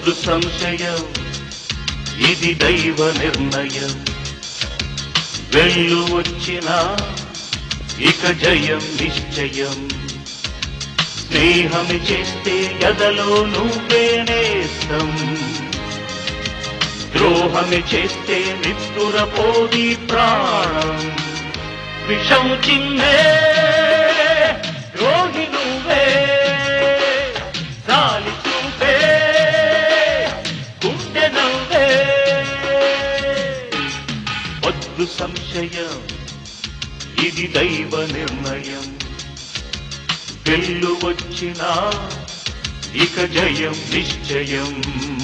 వద్దు సంశయం, ఇది దైవ నిర్ణయం. వెళ్ళు వచ్చినా ఇక జయం నిశ్చయం. స్నేహమి చేస్తే ఎదలో నువ్వే నేస్తం, ద్రోహమి చేస్తే నిత్తురపోది ప్రాణం. విషం చిన్నే ద్రోహి నువ్వే, గాలి చూపే గుండె నవ్వే. వద్దు సంశయం, ఇది దైవ నిర్ణయం. వెళ్ళు వచ్చినా ఇక జయం నిశ్చయం.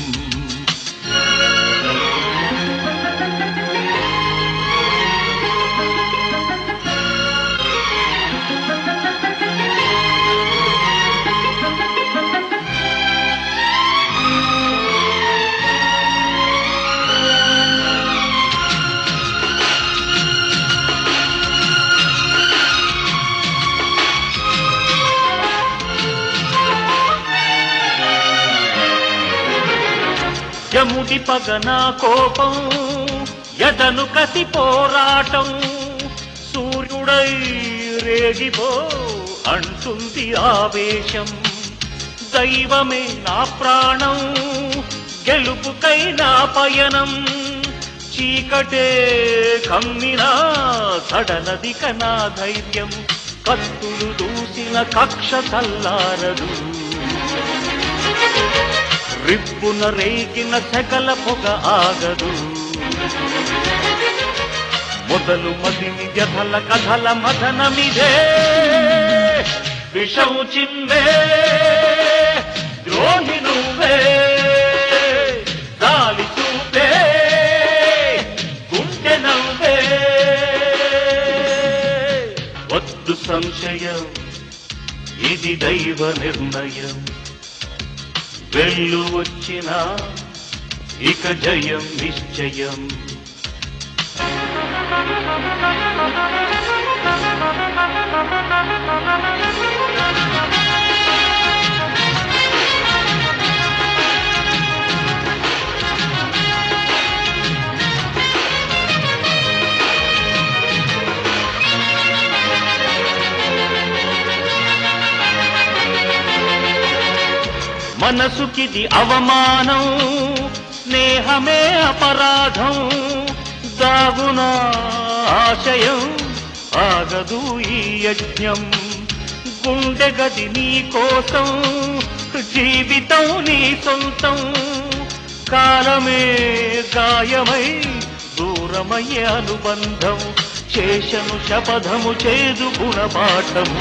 యముడి పగన కోపం, ఎదను కసి పోరాటం. సూర్యుడై రేగిపో అంటుంది ఆవేశం. దైవమే నా ప్రాణం, గెలుపుకై నా పయనం. చీకటే కమ్మినా సడలదిక నా ధైర్యం. కత్తులు దూసిన కక్ష చల్లారదు, రిప్పున రేగిన సకల పొగ ఆగదు. మొదలు మదిని వ్యధల కథల మదనమిదే. విషం చిన్నే ద్రోహి నువ్వే, గాలి చూపే గుండె నవ్వే. వద్దు సంశయం, ఇది దైవ నిర్ణయం. వెళ్ళు వచ్చినా ఇక జయం నిశ్చయం. మనసుకిది అవమానం, స్నేహమే అపరాధం. దాగున ఆశయం, ఆగదు ఈ యజ్ఞం. గుండె గది నీ కోసం, జీవితం నీ సొంతం. కాలమే గాయమై దూరమయ్యే అనుబంధం. చేశను శపథము చేదు గుణపాఠము.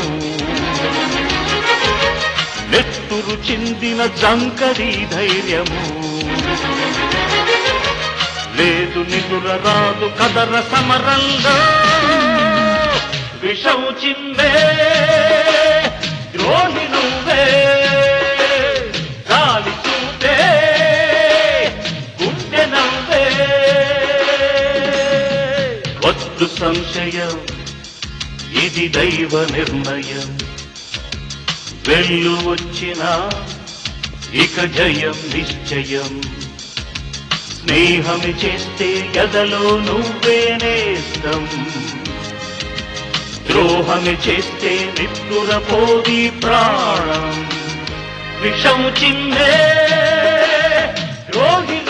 నెత్తురు చిందిన జంకరీ ధైర్యము. లేదు నిదుర రాదు కదర సమరంలో. విషం చిందే ద్రోహి నువ్వే, గాలి చూపే గుండె నవ్వే. వద్దు సంశయం, ఇది దైవ నిర్ణయం. వెళ్ళు వచ్చినా ఇక జయం నిశ్చయం. స్నేహమి చేస్తే ఎదలో నువ్వే నేస్తం, ద్రోహమి చేస్తే నిత్తురపోది ప్రాణం. విషం చిన్నే ద్రోహి